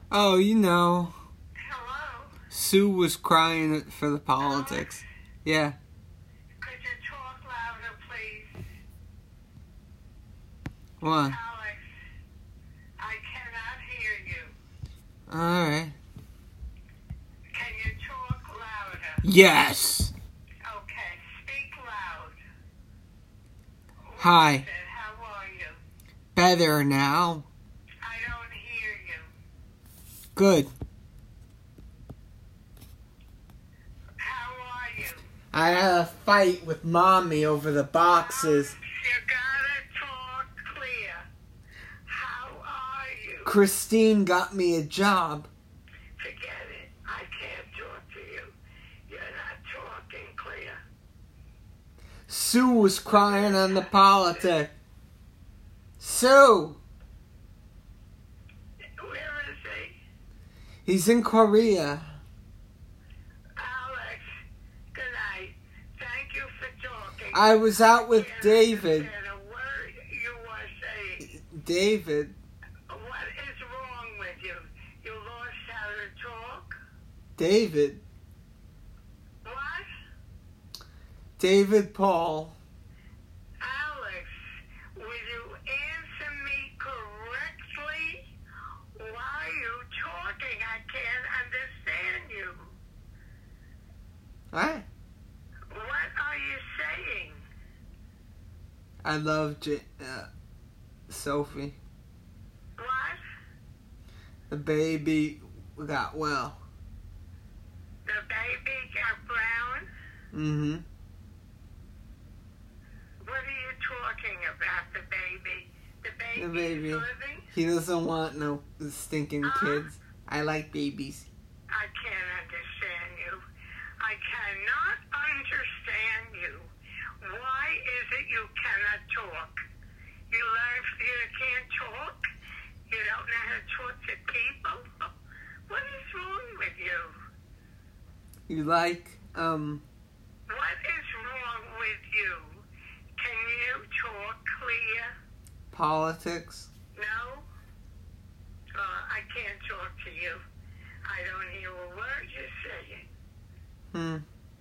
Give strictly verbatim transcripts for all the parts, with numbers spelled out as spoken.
Oh, you know. Hello? Sue was crying for the politics. Alex? Yeah. Could you talk louder, please? What? Alex, I cannot hear you. Alright. Can you talk louder? Yes. Okay, speak loud. What Hi. is it? How are you? Better now. I don't hear you. Good. How are you? I had a fight with Mommy over the boxes. Alex, you gotta talk clear. How are you? Christine got me a job. Forget it. I can't talk to you. You're not talking clear. Sue was crying on the politics. Sue! Where is he? He's in Korea. Alex, good night. Thank you for talking. I was out with Can't David. understand a word you are saying. David. What is wrong with you? You lost how to talk? David. What? David Paul. Alex, will you answer me correctly? Why are you talking? I can't understand you. What? What are you saying? I love J- uh, Sophie. What? The baby got well. The baby got brown? Mm-hmm. What are you talking about, the baby? The baby, The baby. is living? He doesn't want no stinking Huh? kids. I like babies. I can't understand you. I cannot understand you. Why is it you cannot talk? You learn you can't talk? You don't know how to talk to people? What is wrong with you? You like, um, What is wrong with you? Can you talk clear? politics? No? Uh, I can't talk to you. I don't hear a word you're saying. Hmm.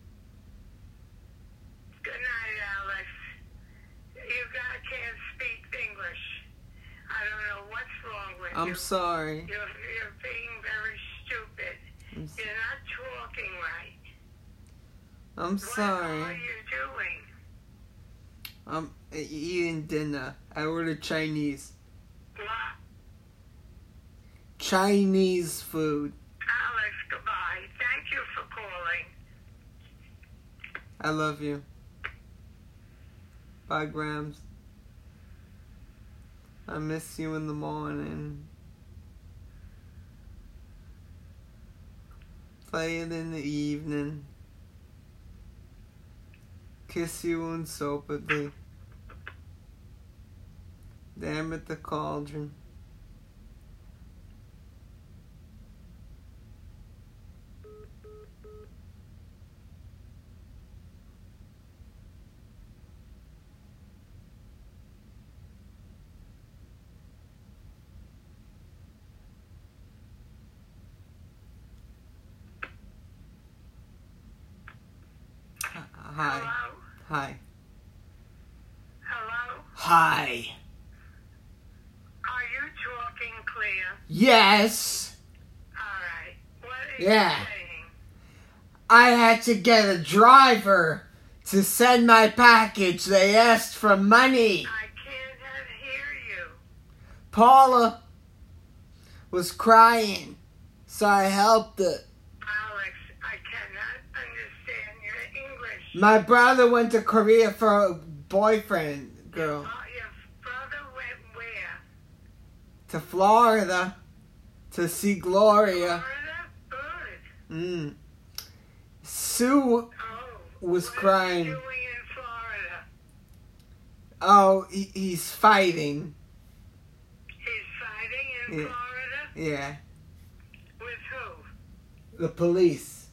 Good night, Alex. You got, can't speak English. I don't know what's wrong with you. I'm sorry. You're, you're being very stupid. I'm, s- You're not talking right. I'm What sorry. are you doing? I'm eating dinner. I ordered Chinese. What? Chinese food. Alex, goodbye. Thank you for calling. I love you. Bye, Grams. I miss you in the morning. Play it in the evening. Kiss you unsoapedly. Damn it, the cauldron. Hi. Hello? Hi. Hello? Hi. Are you talking clear? Yes. All right. What are Yeah. you saying? I had to get a driver to send my package. They asked for money. I can't hear you. Paula was crying, so I helped her. Alex, I cannot understand your English. My brother went to Korea for a boyfriend girl. Uh, your brother went where? To Florida to see Gloria. Florida? Good. Mm. Sue Oh. was what crying. Are you doing in Florida? Oh, he, he's fighting. He's fighting in Yeah. Florida? Yeah, With who? the police.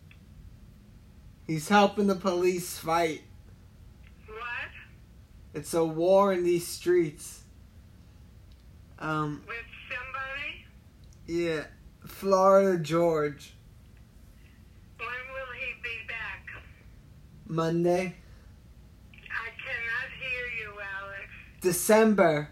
He's helping the police fight. What? It's a war in these streets. Um, With somebody? yeah. Florida George. When will he be back? Monday. I cannot hear you, Alex. December.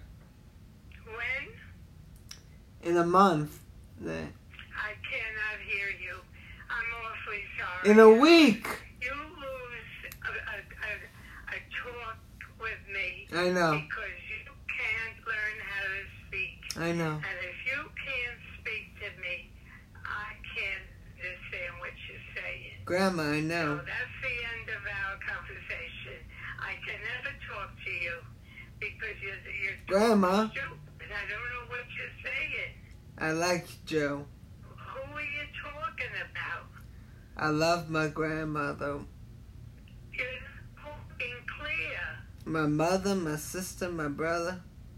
When? In a month. I cannot hear you. I'm awfully sorry. In a week. You lose a, a, a, a talk with me. I know. Because you can't learn how to speak. I know. And if you can't speak to me, I can't understand what you're saying. Grandma, I So know. that's the end of our conversation. I can never talk to you because you're, you're Grandma. stupid. I don't know what you're saying. I like Joe. Who are you talking about? I love my grandmother. You're talking clear. My mother, my sister, my brother.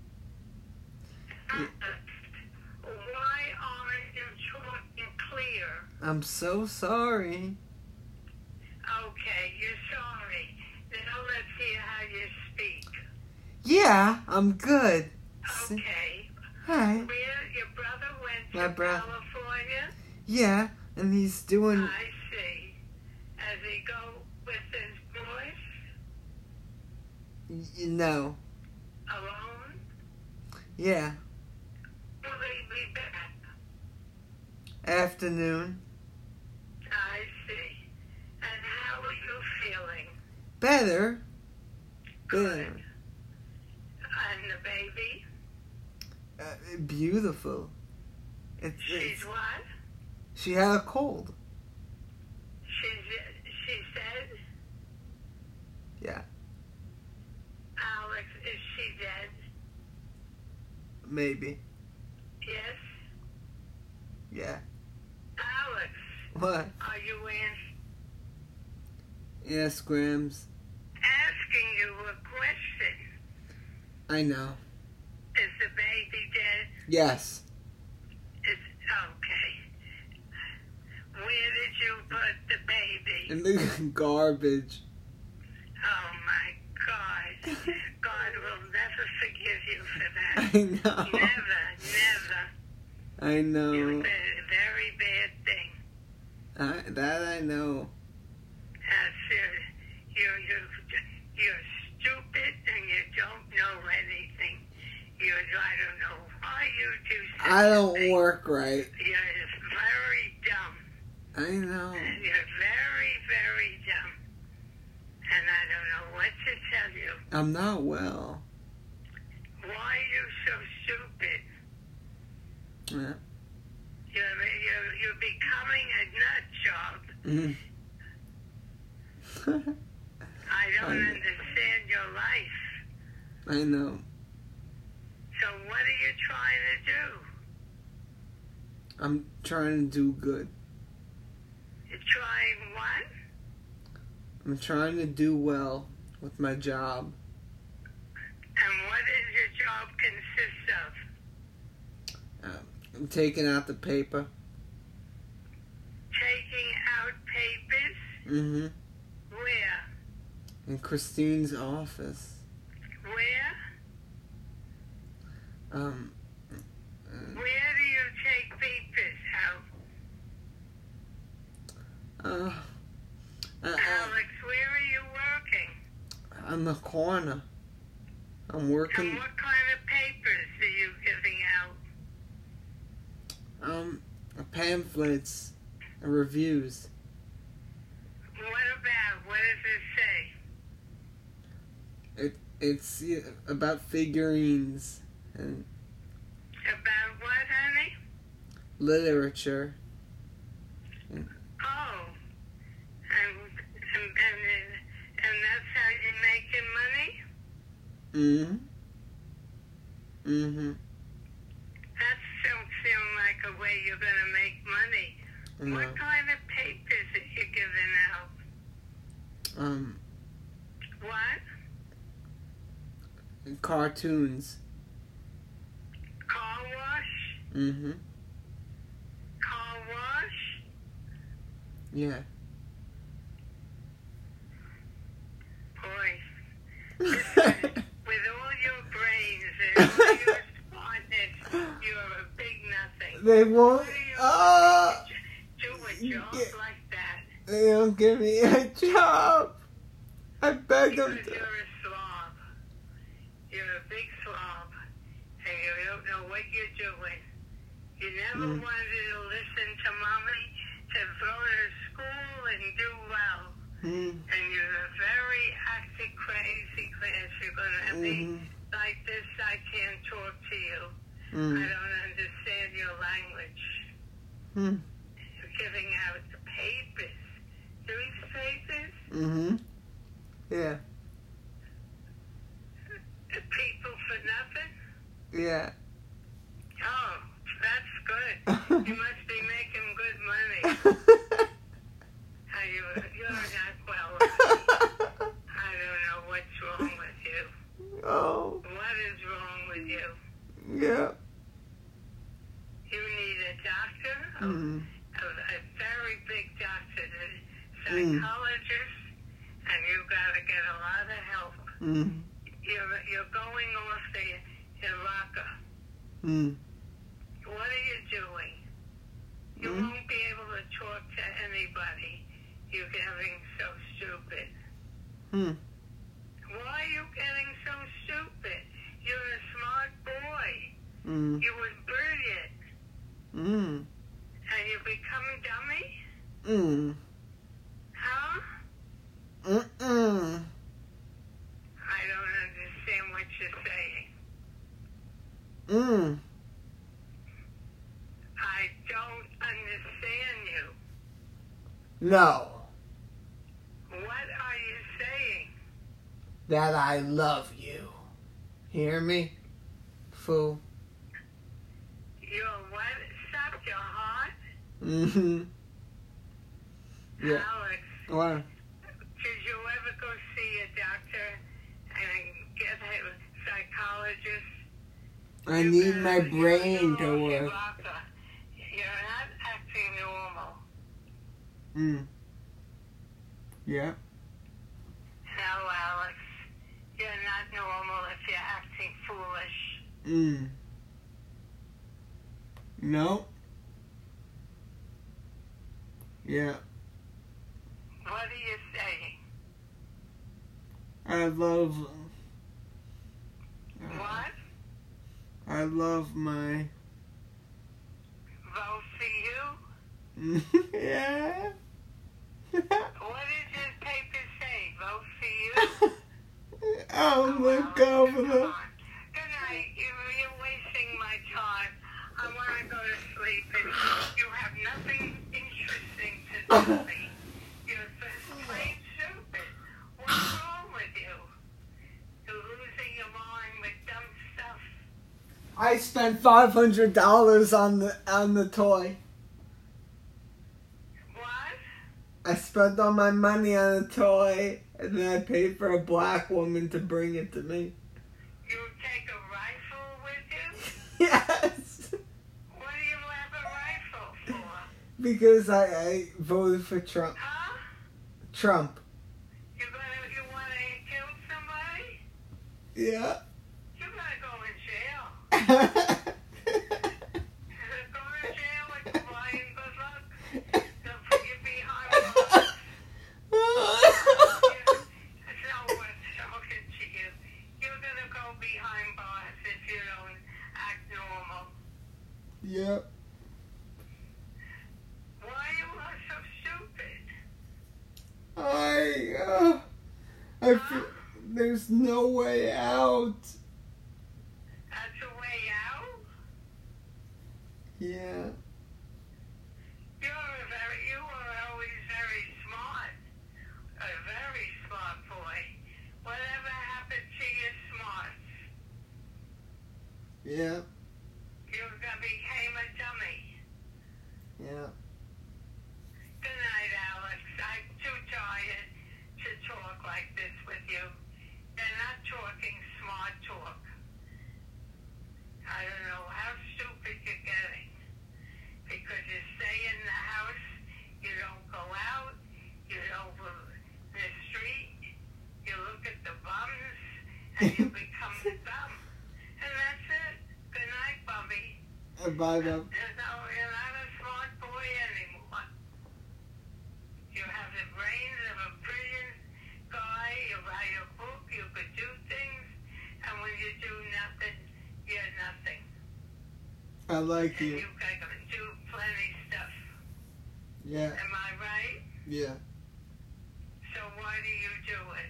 Uh, Why aren't you talking clear? I'm so sorry. Okay, you're sorry. Now let's hear how you speak. Yeah, I'm good. See? Okay. Hi. Where your brother went to My bro- California? Yeah, and he's doing. I see. As he go with his boys You know. alone? Yeah. Will he be back? Afternoon. I see. And how are you feeling? Better. Good. Better. And the baby? Uh, beautiful. It's, She's it's, what? she had a cold. She's, she said? Yeah. Alex, is she dead? Maybe. Yes? Yeah. Alex, What? are you in? Yes, Grams. Asking you a question. I know. Is the baby dead? Yes. Is, okay. Where did you put the baby? In the garbage. Oh my God. God will never forgive you for that. I know. Never, never. I know. You did a very bad thing. I, that I know. That's it. You're, you're, you're stupid and you don't know anything. You're, I don't know why you do such I a don't thing. work right. You're very dumb. I know. You're very, very dumb. And I don't know what to tell you. I'm not well. Why are you so stupid? Yeah. You're, you're, you're becoming a nut job. Mm. I don't I know. understand your life. I know. So what are you trying to do? I'm trying to do good. You're trying what? I'm trying to do well with my job. And what does your job consist of? Uh, I'm taking out the paper. Taking out papers? Mm-hmm. Where? In Christine's office. Where? Um. uh, Where do you take papers out? Uh. uh, uh Alex, where are you working? on the corner. I'm And working. what kind of papers are you giving out? Um. Pamphlets, and reviews. What about? What does it say? It it's yeah, about figurines and About what, honey? literature. Oh. And, and, and, and that's how you're making money? Mm-hmm. Mm-hmm. That don't seem like a way you're going to make money. No. What kind of papers are you giving out? Um. What? Cartoons. Car wash? Mm-hmm. Car wash? Yeah. Boy, with all your brains and all your smartness, you're a big nothing. They won't What are you Uh, Do a job yeah. like that. They don't give me a job. I beg Because them to. you're a slob. You're a big slob. And you don't know what you're doing. You never Mm. wanted to listen to mommy to go to school and do well. Mm. And you're a very acting crazy class. You're going to be Mm-hmm. like this. I can't talk to you. I Mm. don't understand your language. Mm. You're giving out the papers. These papers? Mm-hmm. Yeah. The people for nothing? Yeah. Oh, that's good. You must be making good money. Are you, you're not well. I don't know what's wrong with you. Oh. What is wrong with you? Yeah. You need a doctor, a, Mm. a, a very big doctor, a Mm. psychologist, and you've got to get a lot of help. Mm. You're, you're going off the Iraqqa. Mm. What are you doing? You Mm. won't be able to talk to anybody. You're getting so stupid. Mm. Why are you getting so stupid? You're a smart boy. Mm. You were brilliant. Mm. And you become dummy? Mm. Huh? Mm-mm. I don't understand what you're saying. Mm. I don't understand you. No. What are you saying? That I love you. Hear me? Fool. Your what? Stop your heart? Mm-hmm. Yeah. Alex, What? did you ever go see a doctor and get a psychologist? I You need gotta- my you're brain to doing work. Iraqqa. You're not acting normal. Mm. Yeah. No, Alex. You're not normal if you're acting foolish. Mm. No. Yeah. What are you saying? I love. What? I love my. Vote for you? Yeah. What did this paper say? Vote for you? Oh, look over Come the. on. Good night. You, you're wasting my time. I want to go to sleep and you have nothing interesting to tell me. You're just plain stupid. What's wrong with you? You're losing your mind with dumb stuff. I spent five hundred dollars on the on the toy. What? I spent all my money on a toy, and then I paid for a black woman to bring it to me. You take a rifle with you? Yes, What do you have a rifle for? because I, I voted for Trump. Huh? Trump. You gonna you wanna kill somebody? Yeah. You gotta go in jail. Go to jail and flying good luck. They'll put you behind bars. It's not worth talking to you. You're gonna go behind bars if you don't act normal. Yep. Why you are so stupid? I, uh, I feel, there's no way out. That's a way out? Yeah. You're a very, you were always very smart. A very smart boy. Whatever happened to your smarts? Yeah. You became a dummy. Yeah. Good night, Alex. I'm too tired to talk like this with you. You're not talking smart talk. I don't know how stupid you're getting. Because you stay in the house, you don't go out, you don't go in the street, you look at the bums, and you become dumb. And that's it. Good night, Bubby. Bye, bye. No, you're not a smart I like And you. you can do plenty stuff. Yeah. Am I right? Yeah. So why do you do it?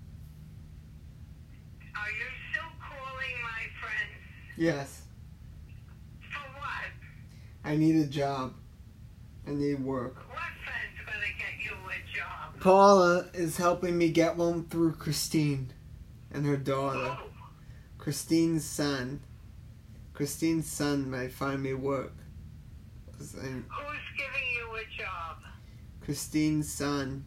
Are you still calling my friends? Yes. For what? I need a job. I need work. What friend's gonna get you a job? Paula is helping me get one through Christine and her daughter. Who? Christine's son. Christine's son might find me work. And Who's giving you a job? Christine's son.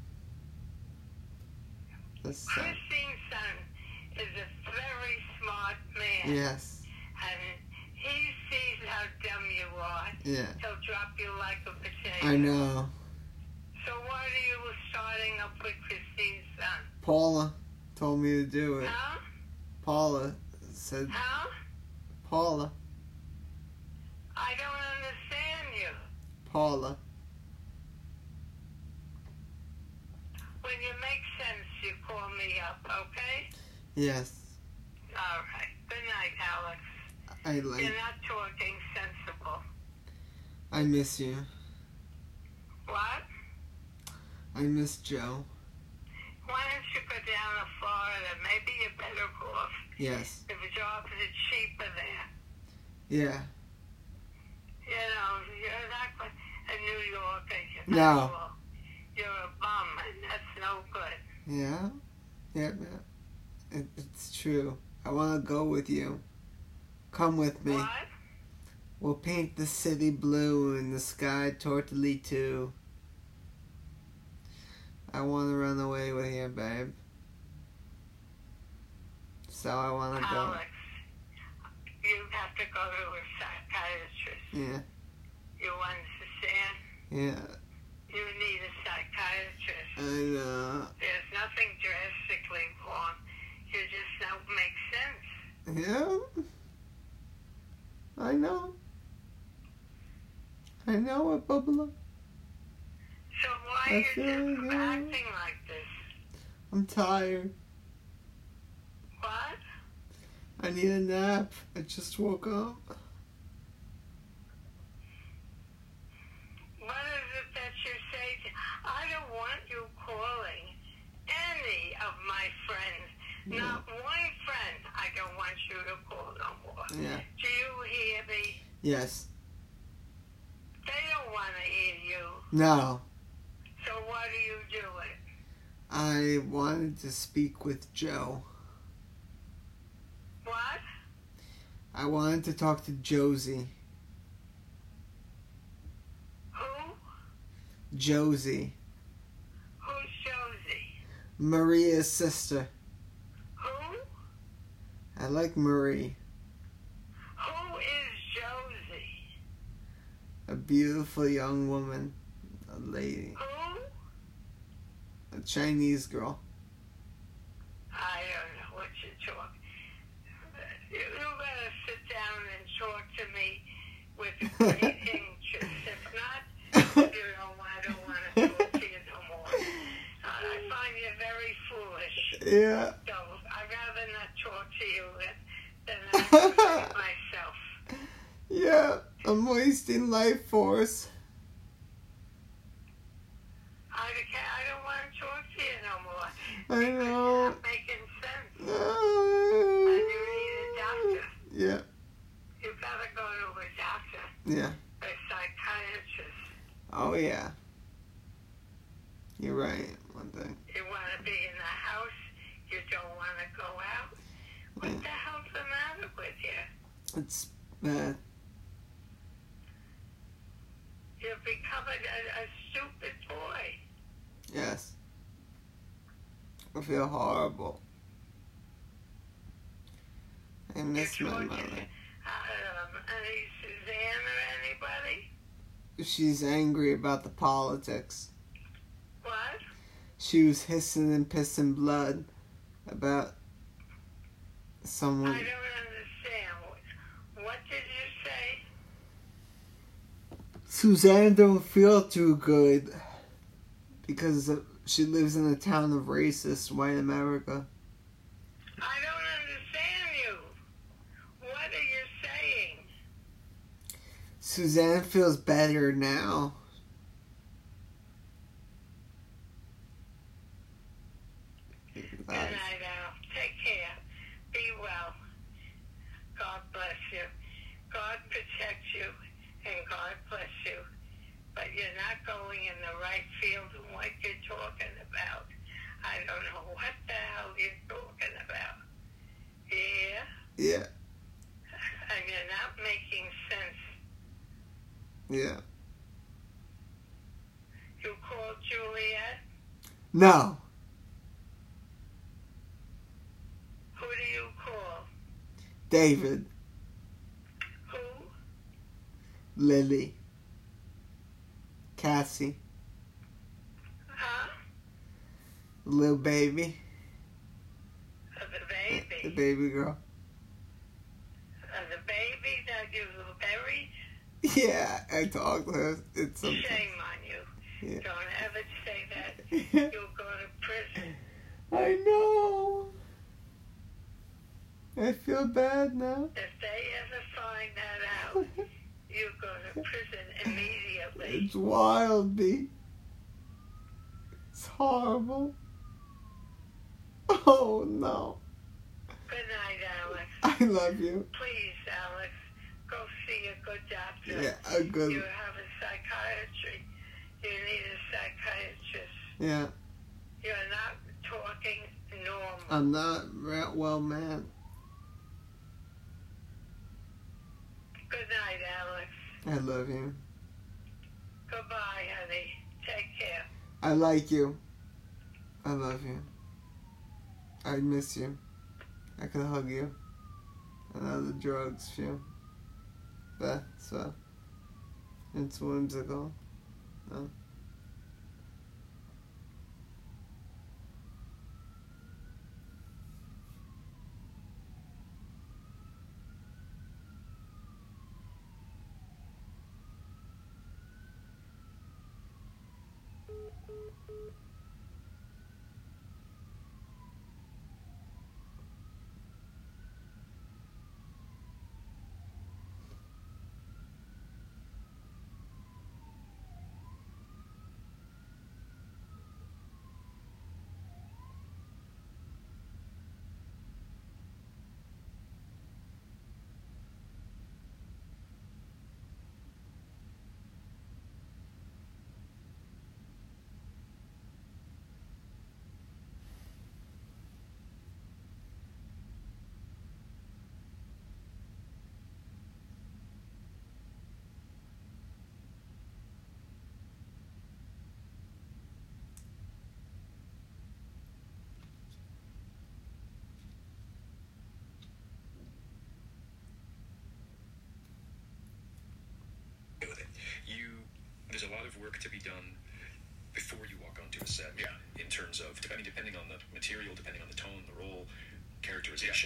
The son. Christine's son is a very smart man. Yes. And he sees how dumb you are. Yeah. He'll drop you like a potato. I know. So why are you starting up with Christine's son? Paula told me to do it. Huh? Paula said, Huh? Paula. I don't understand you. Paula. When you make sense, you call me up, okay? Yes. All right. Good night, Alex. I like. You're not talking sensible. I miss you. What? I miss Joe. Why don't you go down to Florida? Maybe you're better off. Yes. The jobs are cheaper there. Yeah. You know, you're not going to New York. And you're No. not cool. You're a bum, and that's no good. Yeah. Yeah. Yeah. It, it's true. I want to go with you. Come with me. What? We'll paint the city blue and the sky totally too. I want to run away with you, babe. So I want to go. Alex, you have to go to a psychiatrist. Yeah. You understand? Yeah. You need a psychiatrist. I know. There's nothing drastically wrong. You just don't make sense. Yeah. I know. I know it, Bubba. So why I are you feel just good. acting like this? I'm tired. What? I need a nap. I just woke up. What is it that you say? To, I don't want you calling any of my friends. Yeah. Not one friend I don't want you to call no more. Yeah. Do you hear me? Yes. They don't want to hear you. No. So why do you do it? I wanted to speak with Joe. What? I wanted to talk to Josie. Who? Josie. Who's Josie? Maria's sister. Who? I like Marie. Who is Josie? A beautiful young woman. A lady. Who? A Chinese girl. I don't know what you're talking. You, you better sit down and talk to me with great interest. If not, you know, I don't want to talk to you no more. Uh, I find you very foolish. Yeah. So I'd rather not talk to you than, than I talk to myself. Yeah. I'm wasting life force. I, can't, I don't want to talk to you no more. I know. It's not making sense. And Uh, you need a doctor. yeah. You gotta go to a doctor, Yeah. a psychiatrist. Oh, yeah. You're right. One thing. You want to be in the house. You don't want to go out. What Yeah. the hell's the matter with you? It's bad. You've become a, a, a stupid boy. Yes. I feel horrible. I miss You're my talking mother. to, um, any Suzanne or anybody? She's angry about the politics. What? She was hissing and pissing blood about I someone. don't understand. What, what did you say? Suzanne don't feel too good because of, she lives in a town of racist white America. I don't understand you. What are you saying? Suzanne feels better now. Good night, Al. Take care. Be well. God bless you. God protect you, and God bless you. But you're not going in the right field in what you're talking about. I don't know what the hell you're talking about. Yeah? Yeah. And you're not making sense. Yeah. You called Juliet? No. Who do you call? David. Who? Lily. Cassie. Huh? Little baby. Uh, the baby. The baby girl. Uh, the baby that you buried? Yeah, I talked to her. It's something. Shame on you. Yeah. Don't ever say that. You'll go to prison. I know. I feel bad now. If they ever find that out, you go to prison immediately. It's wild, B. It's horrible. Oh, no. Good night, Alex. I love you. Please, Alex, go see a good doctor. Yeah, a good... You have a psychiatry. You need a psychiatrist. Yeah. You're not talking normal. I'm not re- well, man. Good night, Alex. I love you. Goodbye, honey. Take care. I like you. I love you. I miss you. I could hug you. And other drugs feel. But, so. It's whimsical. No. You, there's a lot of work to be done before you walk onto a set. Yeah. In terms of, I mean, depending on the material, depending on the tone, the role, characterization.